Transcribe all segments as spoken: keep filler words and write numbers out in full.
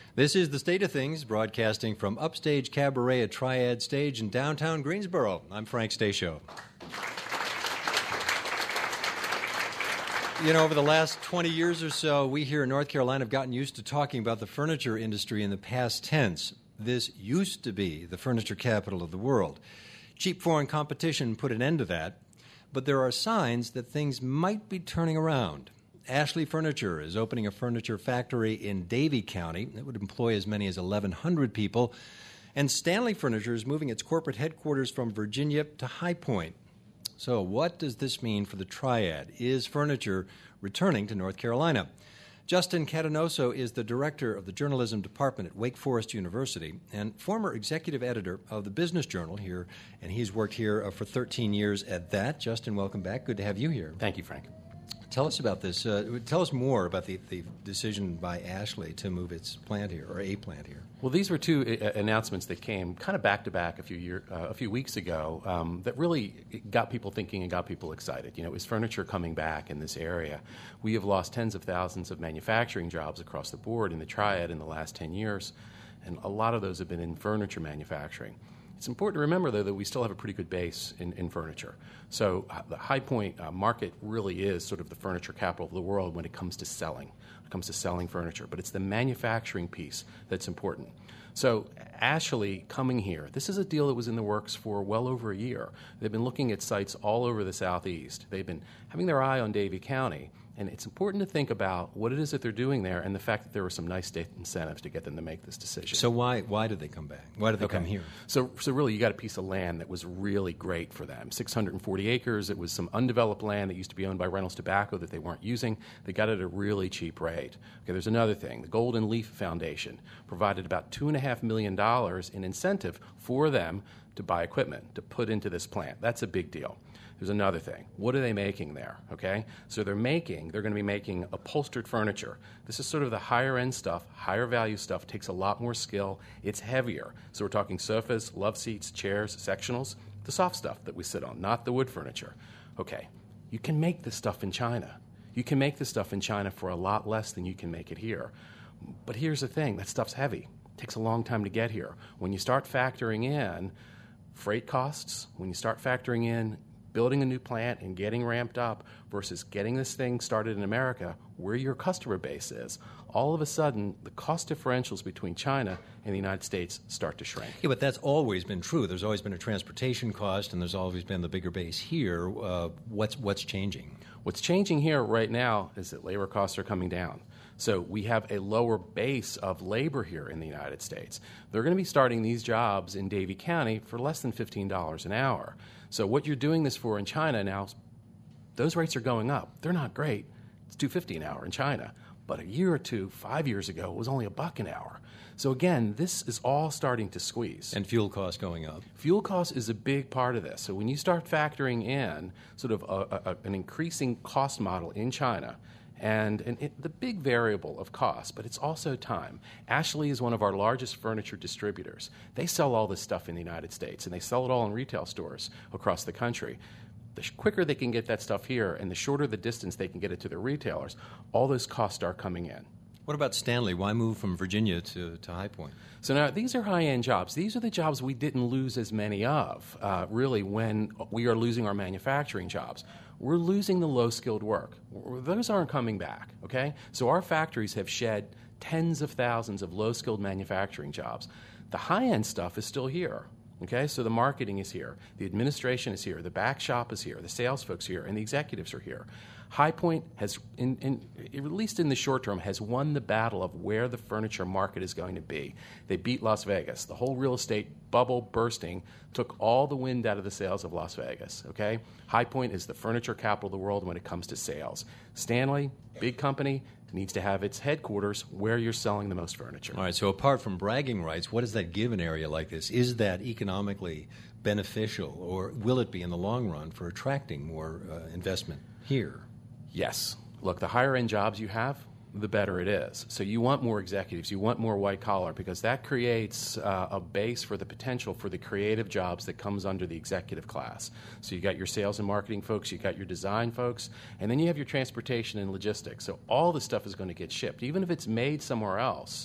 This is The State of Things, broadcasting from Upstage Cabaret at Triad Stage in downtown Greensboro. I'm Frank Stasio. You know, over the last twenty years or so, we here in North Carolina have gotten used to talking about the furniture industry in the past tense. This used to be the furniture capital of the world. Cheap foreign competition put an end to that, but there are signs that things might be turning around. Ashley Furniture is opening a furniture factory in Davie County that would employ as many as eleven hundred people. And Stanley Furniture is moving its corporate headquarters from Virginia to High Point. So what does this mean for the Triad? Is furniture returning to North Carolina? Justin Catanoso is the director of the journalism department at Wake Forest University and former executive editor of the Business Journal here, and he's worked here uh, for thirteen years at that. Justin, welcome back. Good to have you here. Thank you, Frank. Tell us about this. Uh, tell us more about the, the decision by Ashley to move its plant here, or a plant here. Well, these were two uh, announcements that came kind of back to back a few year, uh, a few weeks ago um, that really got people thinking and got people excited. You know, is furniture coming back in this area? We have lost tens of thousands of manufacturing jobs across the board in the Triad in the last ten years, and a lot of those have been in furniture manufacturing. It's important to remember, though, that we still have a pretty good base in, in furniture. So uh, the High Point uh, market really is sort of the furniture capital of the world when it comes to selling, when it comes to selling furniture. But it's the manufacturing piece that's important. So Ashley coming here, this is a deal that was in the works for well over a year. They've been looking at sites all over the Southeast. They've been having their eye on Davie County. And it's important to think about what it is that they're doing there and the fact that there were some nice state incentives to get them to make this decision. So why why did they come back? Why did they okay. come here? So so really, you got a piece of land that was really great for them. six hundred forty acres. It was some undeveloped land that used to be owned by Reynolds Tobacco that they weren't using. They got it at a really cheap rate. Okay, there's another thing. The Golden Leaf Foundation provided about two point five million dollars in incentive for them to buy equipment, to put into this plant. That's a big deal. There's another thing. What are they making there, okay? So they're making, they're going to be making upholstered furniture. This is sort of the higher-end stuff, higher-value stuff, takes a lot more skill. It's heavier. So we're talking sofas, love seats, chairs, sectionals, the soft stuff that we sit on, not the wood furniture. Okay, you can make this stuff in China. You can make this stuff in China for a lot less than you can make it here. But here's the thing, that stuff's heavy. It takes a long time to get here. When you start factoring in freight costs, when you start factoring in building a new plant and getting ramped up versus getting this thing started in America, where your customer base is, all of a sudden the cost differentials between China and the United States start to shrink. Yeah, but that's always been true. There's always been a transportation cost, and there's always been the bigger base here. Uh, what's what's changing? What's changing here right now is that labor costs are coming down. So we have a lower base of labor here in the United States. They're going to be starting these jobs in Davie County for less than fifteen dollars an hour. So what you're doing this for in China now, those rates are going up. They're not great. It's two dollars and fifty cents an hour in China. But a year or two, five years ago, it was only a buck an hour. So again, this is all starting to squeeze. And fuel costs going up. Fuel cost is a big part of this. So when you start factoring in sort of a, a, an increasing cost model in China, and, and it, the big variable of cost, but it's also time. Ashley is one of our largest furniture distributors. They sell all this stuff in the United States, and they sell it all in retail stores across the country. The sh- quicker they can get that stuff here, and the shorter the distance they can get it to their retailers, all those costs start coming in. What about Stanley? Why move from Virginia to, to High Point? So now these are high-end jobs. These are the jobs we didn't lose as many of, uh, really, when we are losing our manufacturing jobs. We're losing the low-skilled work. Those aren't coming back, okay? So our factories have shed tens of thousands of low-skilled manufacturing jobs. The high-end stuff is still here, okay? So the marketing is here. The administration is here. The back shop is here. The sales folks are here. And the executives are here. High Point has, in, in, at least in the short term, has won the battle of where the furniture market is going to be. They beat Las Vegas. The whole real estate bubble bursting took all the wind out of the sails of Las Vegas, okay? High Point is the furniture capital of the world when it comes to sales. Stanley, big company, needs to have its headquarters where you're selling the most furniture. All right, so apart from bragging rights, what does that give an area like this? Is that economically beneficial, or will it be in the long run for attracting more uh, investment here? Yes. Look, the higher-end jobs you have, the better it is. So you want more executives. You want more white-collar because that creates uh, a base for the potential for the creative jobs that comes under the executive class. So you got your sales and marketing folks, you got your design folks, and then you have your transportation and logistics. So all the stuff is going to get shipped. Even if it's made somewhere else,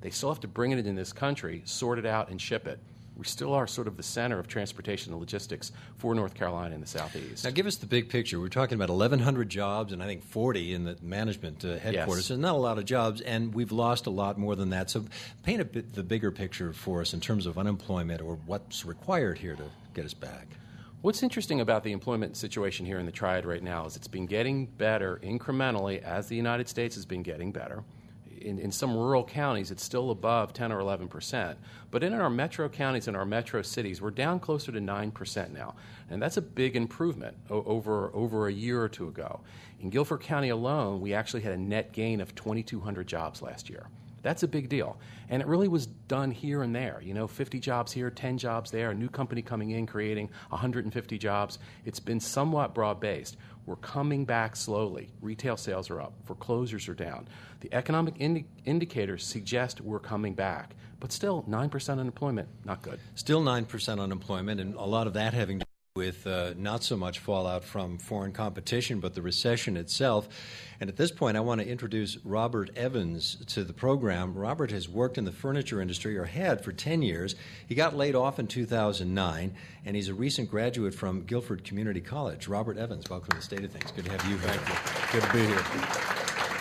They still have to bring it in this country, sort it out, and ship it. We still are sort of the center of transportation and logistics for North Carolina and the Southeast. Now, give us the big picture. We're talking about eleven hundred jobs and I think forty in the management uh, headquarters. Yes. So not a lot of jobs, and we've lost a lot more than that. So paint a bit the bigger picture for us in terms of unemployment or what's required here to get us back. What's interesting about the employment situation here in the Triad right now is it's been getting better incrementally as the United States has been getting better. In, in some rural counties, it's still above ten or eleven percent. But in our metro counties and our metro cities, we're down closer to nine percent now. And that's a big improvement o- over, over a year or two ago. In Guilford County alone, we actually had a net gain of twenty-two hundred jobs last year. That's a big deal. And it really was done here and there. You know, fifty jobs here, ten jobs there, a new company coming in, creating one hundred fifty jobs. It's been somewhat broad-based. We're coming back slowly. Retail sales are up. Foreclosures are down. The economic indi- indicators suggest we're coming back. But still, nine percent unemployment, not good. Still nine percent unemployment, and a lot of that having to do with uh, not so much fallout from foreign competition, but the recession itself. And at this point, I want to introduce Robert Evans to the program. Robert has worked in the furniture industry, or had for ten years. He got laid off in two thousand nine, and he's a recent graduate from Guilford Community College. Robert Evans, welcome to the State of Things. Good to have you here. Thank you. Good to be here.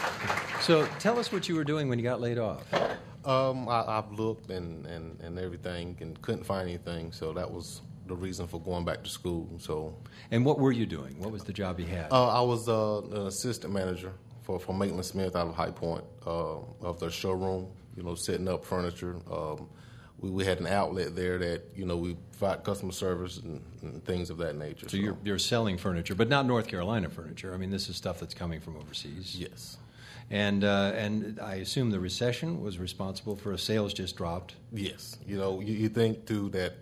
So tell us what you were doing when you got laid off. Um, I, I've looked and, and, and everything and couldn't find anything, so that was the reason for going back to school. So, And what were you doing? What was the job you had? uh, I was uh, an assistant manager for, for Maitland Smith out of High Point uh, of their showroom, you know, setting up furniture. Um, we, we had an outlet there that, you know, we provide customer service and, and things of that nature. So you're, you're selling furniture, but not North Carolina furniture. I mean, this is stuff that's coming from overseas. Yes. And uh, and I assume the recession was responsible for sales just dropped. Yes. You know, you, you think, too, that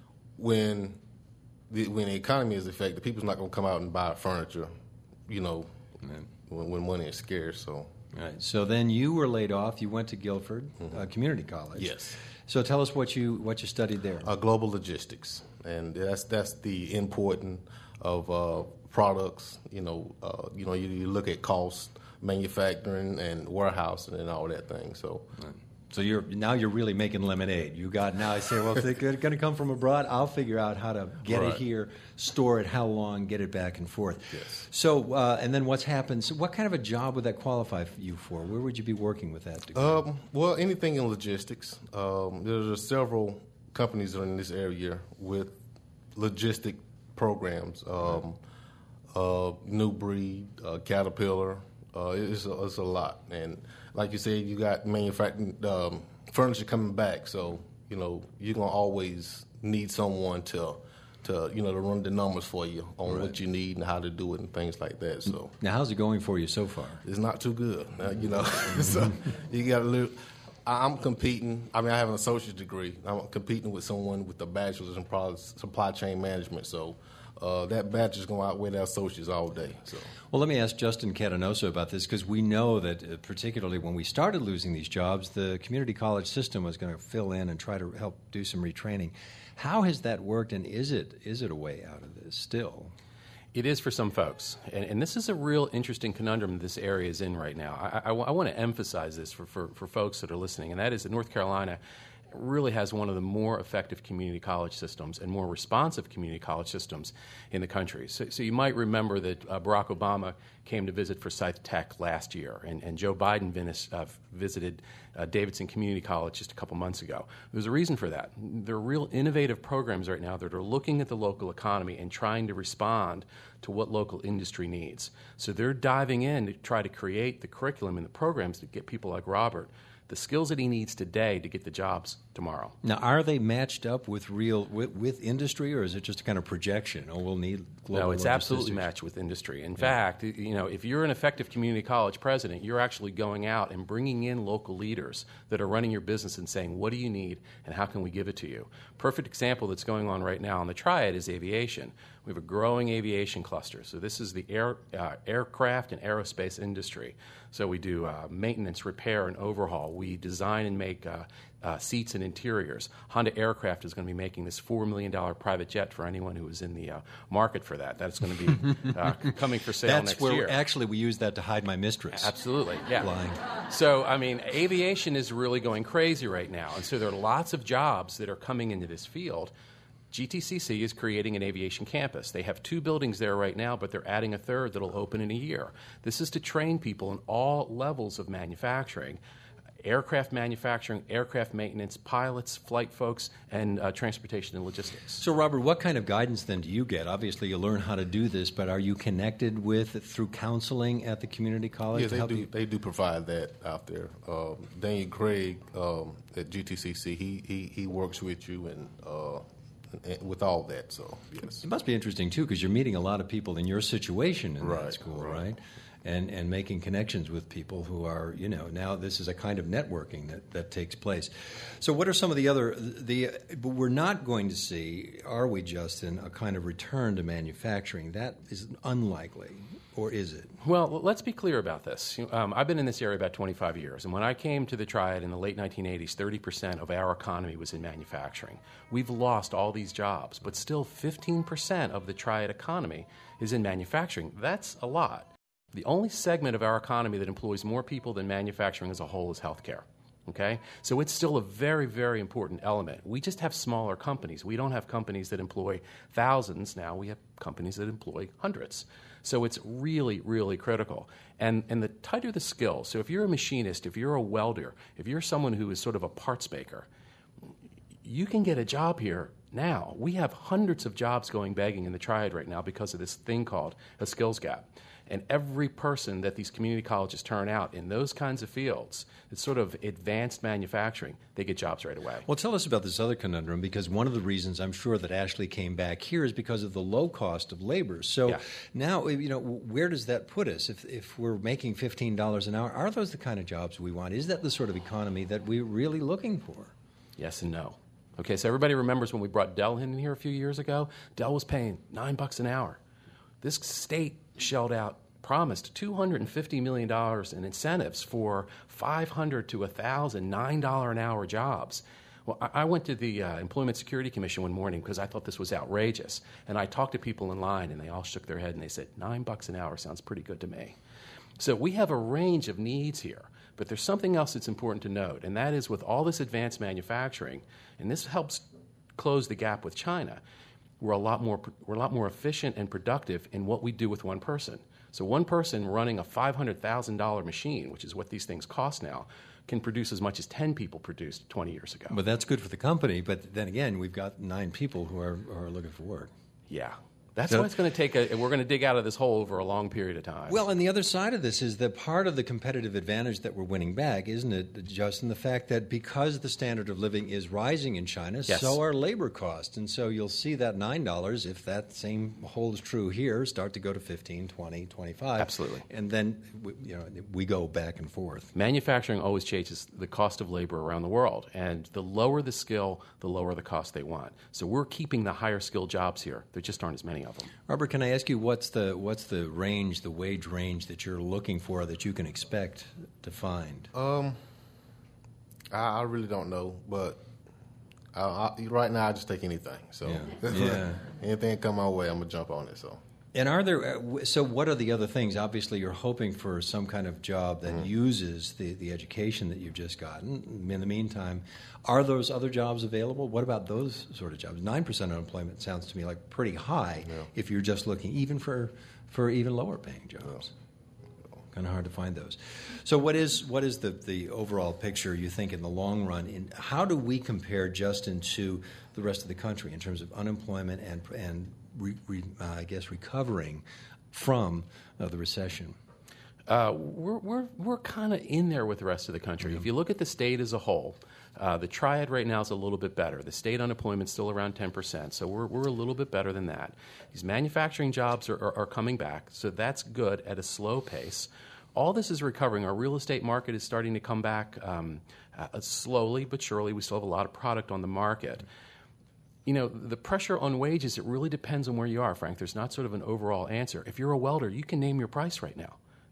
when the, when the economy is affected, people's not going to come out and buy furniture, you know, Right. when, when money is scarce. So, Right. So then you were laid off. You went to Guilford uh, Community College. yes. So tell us what you what you studied there. Uh, global logistics, and that's that's the importing of uh, products. You know, uh, you know, you, you look at cost, manufacturing, and warehousing, and all that thing. So, Right. So you're now you're really making lemonade. You got now. I say, well, if they're going to come from abroad, I'll figure out how to get Right. it here, store it, how long, get it back and forth. Yes. So uh, and then what's happened? So what kind of a job would that qualify you for? Where would you be working with that degree? um, well, anything in logistics. Um, there's several companies in this area with logistic programs. Um, uh, New Breed, uh, Caterpillar. Uh, it's, a, it's a lot, and like you said, you got manufacturing um, furniture coming back. So you know you're gonna always need someone to, to you know, to run the numbers for you on Right. what you need and how to do it and things like that. So Now, how's it going for you so far? it's not too good, uh, you know. So you got to live. I- I'm competing. I mean, I have an associate's degree. I'm competing with someone with a bachelor's in product, supply chain management. So uh, that bachelor's going to outweigh that associate's all day. So. Well, let me ask Justin Catanoso about this, because we know that uh, particularly when we started losing these jobs, the community college system was going to fill in and try to help do some retraining. How has that worked, and is it is it a way out of this still? It is for some folks, and, and this is a real interesting conundrum this area is in right now. I, I, I want to emphasize this for, for, for folks that are listening, and that is that North Carolina really has one of the more effective community college systems and more responsive community college systems in the country. So, so you might remember that uh, Barack Obama came to visit Forsyth Tech last year, and, and Joe Biden vis- uh, visited uh, Davidson Community College just a couple months ago. There's a reason for that. There are real innovative programs right now that are looking at the local economy and trying to respond to what local industry needs. So they're diving in to try to create the curriculum and the programs that get people like Robert the skills that he needs today to get the jobs tomorrow. Now, are they matched up with real with, with industry, or is it just a kind of projection? Oh, we'll need global No, it's absolutely logistics? matched with industry. In Yeah. fact, you know, if you're an effective community college president, you're actually going out and bringing in local leaders that are running your business and saying, what do you need and how can we give it to you? Perfect example that's going on right now on the Triad is aviation. We have a growing aviation cluster. So this is the air, uh, aircraft and aerospace industry. So we do uh, maintenance, repair, and overhaul. We design and make uh, uh, seats and interiors. Honda Aircraft is going to be making this four million dollars private jet for anyone who is in the uh, market for that. That's going to be uh, coming for sale That's next where year. Actually, we use that to hide my mistress. Absolutely, yeah. Flying. So, I mean, aviation is really going crazy right now. And so there are lots of jobs that are coming into this field. G T C C is creating an aviation campus. They have two buildings there right now, but they're adding a third that'll open in a year. This is to train people in all levels of manufacturing. Aircraft manufacturing, aircraft maintenance, pilots, flight folks, and uh, transportation and logistics. So, Robert, what kind of guidance then do you get? Obviously, you learn how to do this, but are you connected with, through counseling at the community college? Yeah, to they help do. you? They do provide that out there. Um, Daniel Craig um, at G T C C, he he he works with you and. Uh, with all that, so yes. It must be interesting, too, because you're meeting a lot of people in your situation in right, that school, right? right? And and making connections with people who are, you know, now this is a kind of networking that, that takes place. So what are some of the other, the but we're not going to see, are we, Justin, a kind of return to manufacturing? That is unlikely, or is it? Well, let's be clear about this. Um, I've been in this area about twenty-five years, and when I came to the Triad in the late nineteen eighties, thirty percent of our economy was in manufacturing. We've lost all these jobs, but still fifteen percent of the Triad economy is in manufacturing. That's a lot. The only segment of our economy that employs more people than manufacturing as a whole is healthcare. Okay? So it's still a very, very important element. We just have smaller companies. We don't have companies that employ thousands now. We have companies that employ hundreds. So it's really, really critical. And, and the tighter the skill, so if you're a machinist, if you're a welder, if you're someone who is sort of a parts maker, you can get a job here now. We have hundreds of jobs going begging in the Triad right now because of this thing called a skills gap. And every person that these community colleges turn out in those kinds of fields, it's sort of advanced manufacturing, they get jobs right away. Well, tell us about this other conundrum, because one of the reasons I'm sure that Ashley came back here is because of the low cost of labor. So yeah. now, you know, where does that put us? If, if we're making fifteen dollars an hour, are those the kind of jobs we want? Is that the sort of economy that we're really looking for? Yes and no. Okay, so everybody remembers when we brought Dell in here a few years ago? Dell was paying nine bucks an hour. This state shelled out, promised two hundred fifty million dollars in incentives for five hundred to one thousand nine dollars an hour jobs. Well, I went to the uh, Employment Security Commission one morning because I thought this was outrageous. And I talked to people in line, and they all shook their head, and they said, nine bucks an hour sounds pretty good to me. So we have a range of needs here. But there's something else that's important to note, and that is with all this advanced manufacturing, and this helps close the gap with China, we're a lot more, we're a lot more efficient and productive in what we do with one person. So one person running a five hundred thousand dollars machine, which is what these things cost now, can produce as much as ten people produced twenty years ago. But that's good for the company. But then again, we've got nine people who are, who are looking for work. Yeah. That's So- why it's going to take a, we're going to dig out of this hole over a long period of time. Well, and the other side of this is that part of the competitive advantage that we're winning back, isn't it, Justin, the fact that because the standard of living is rising in China, Yes. so are labor costs. And so you'll see that nine dollars, if that same holds true here, start to go to fifteen, twenty, twenty-five. Absolutely. And then we, you know, we go back and forth. Manufacturing always changes the cost of labor around the world, and the lower the skill, the lower the cost they want. So we're keeping the higher skill jobs here. There just aren't as many of them. Robert, can I ask you what's the what's the range, the wage range that you're looking for that you can expect to find? Um, I, I really don't know, but I, I, right now I just take anything. So Yeah. Yeah. anything that come my way, I'm gonna jump on it. So. And are there, uh, w- so what are the other things? Obviously, you're hoping for some kind of job that uses the, the education that you've just gotten. In the meantime, are those other jobs available? What about those sort of jobs? nine percent unemployment sounds to me like pretty high if you're just looking even for, for even lower paying jobs. Kind of hard to find those. So what is what is the, the overall picture you think in the long run? In how do we compare, Justin, to the rest of the country in terms of unemployment and and re, re, uh, I guess recovering from uh, the recession? Uh, we're we're we're kind of in there with the rest of the country. If you look at the state as a whole, uh, the Triad right now is a little bit better. The state unemployment's still around ten percent, so we're we're a little bit better than that. These manufacturing jobs are, are, are coming back, so that's good at a slow pace. All this is recovering. Our real estate market is starting to come back um, uh, slowly but surely. We still have a lot of product on the market. You know, the pressure on wages, it really depends on where you are, Frank. There's not sort of an overall answer. If you're a welder, you can name your price right now.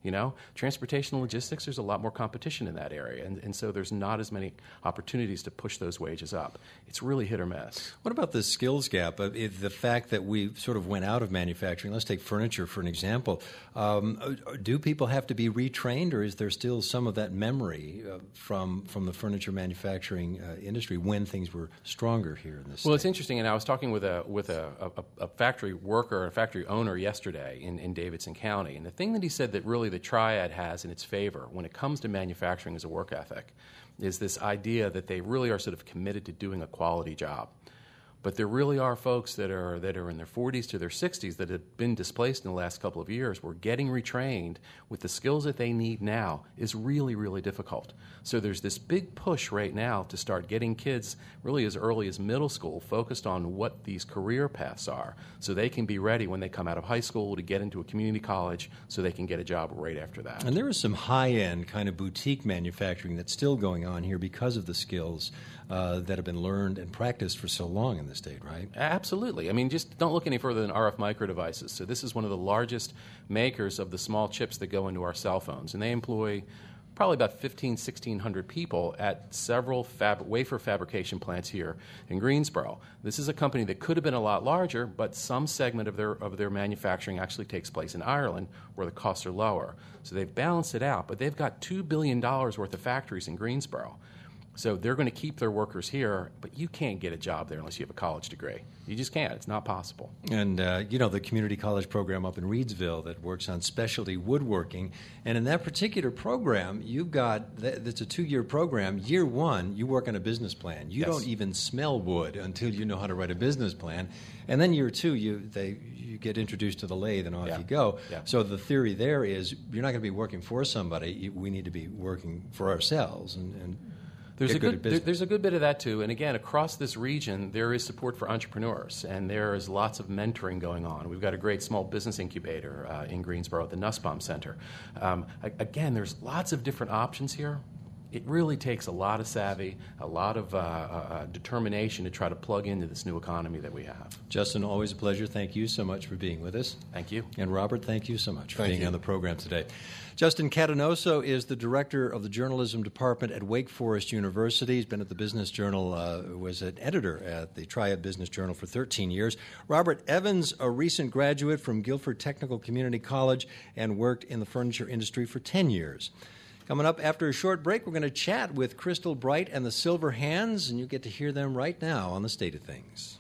You know, transportation and logistics, there's a lot more competition in that area, and, and so there's not as many opportunities to push those wages up. It's really hit or miss. What about the skills gap? Uh, if the fact that we sort of went out of manufacturing, let's take furniture for an example. Um, do people have to be retrained, or is there still some of that memory uh, from from the furniture manufacturing uh, industry when things were stronger here in this Well, state? it's interesting, and I was talking with a with a, a, a factory worker, a factory owner yesterday in, in Davidson County, and the thing that he said that really the Triad has in its favor when it comes to manufacturing as a work ethic is this idea that they really are sort of committed to doing a quality job. But there really are folks that are that are in their forties to their sixties that have been displaced in the last couple of years, where getting retrained with the skills that they need now is really, really difficult. So there's this big push right now to start getting kids really as early as middle school focused on what these career paths are, so they can be ready when they come out of high school to get into a community college so they can get a job right after that. And there is some high-end kind of boutique manufacturing that's still going on here because of the skills uh, that have been learned and practiced for so long in the state, right? Absolutely. I mean, just don't look any further than R F Micro Devices. So this is one of the largest makers of the small chips that go into our cell phones, and they employ probably about fifteen, sixteen hundred people at several fab- wafer fabrication plants here in Greensboro. This is a company that could have been a lot larger, but some segment of their of their manufacturing actually takes place in Ireland, where the costs are lower. So they've balanced it out, but they've got two billion dollars worth of factories in Greensboro. So they're going to keep their workers here, but you can't get a job there unless you have a college degree. You just can't. It's not possible. And, uh, you know, the community college program up in Reedsville that works on specialty woodworking. And in that particular program, you've got, it's a two-year program. Year one, you work on a business plan. You Yes. don't even smell wood until you know how to write a business plan. And then year two, you they you get introduced to the lathe and off Yeah. you go. Yeah. So the theory there is you're not going to be working for somebody. You, we need to be working for ourselves and, and There's get a good good at there, business. there's a good bit of that too, and again, across this region, there is support for entrepreneurs, and there is lots of mentoring going on. We've got a great small business incubator uh, in Greensboro at the Nussbaum Center. Um, a- again, there's lots of different options here. It really takes a lot of savvy, a lot of uh, uh, determination to try to plug into this new economy that we have. Justin, always a pleasure. Thank you so much for being with us. Thank you. And Robert, thank you so much for Thank being you. on the program today. Justin Catanoso is the director of the journalism department at Wake Forest University. He's been at the Business Journal, uh, was an editor at the Triad Business Journal for thirteen years. Robert Evans, a recent graduate from Guilford Technical Community College and worked in the furniture industry for ten years. Coming up after a short break, we're going to chat with Crystal Bright and the Silver Hands, and you get to hear them right now on The State of Things.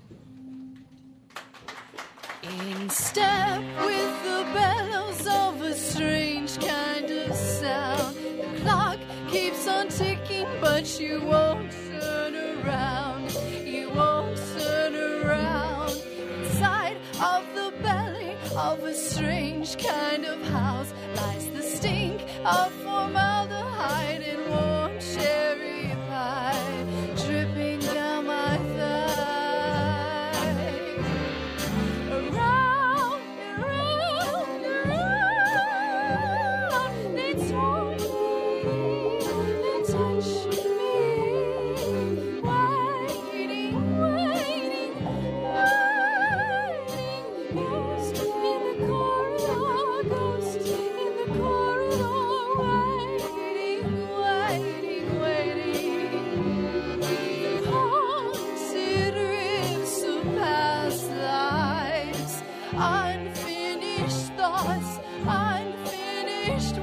In step with the bellows of a strange kind of sound. The clock keeps on ticking, but you won't turn around. You won't turn around. Inside of the belly of a strange kind of house lies the stink of formaldehyde and warm cherry pie dripping down my thigh. Around, around, around, they told me, they touched me, waiting, waiting, waiting, ghost in the corridor, ghost in the corridor, waiting, waiting, waiting. The haunted rifts of past lives, unfinished thoughts, unfinished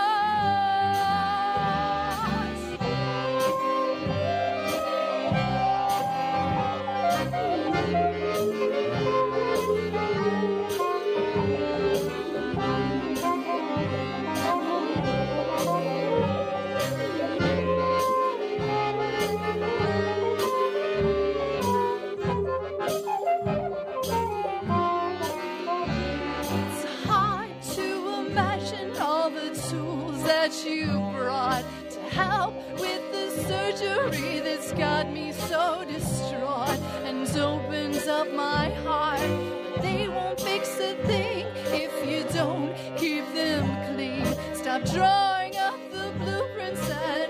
It's hard to imagine all the tools that you brought to help with the surgery that's got me so distraught and opens up my heart. But they won't fix a thing if you don't keep them clean. Stop drawing up the blueprints and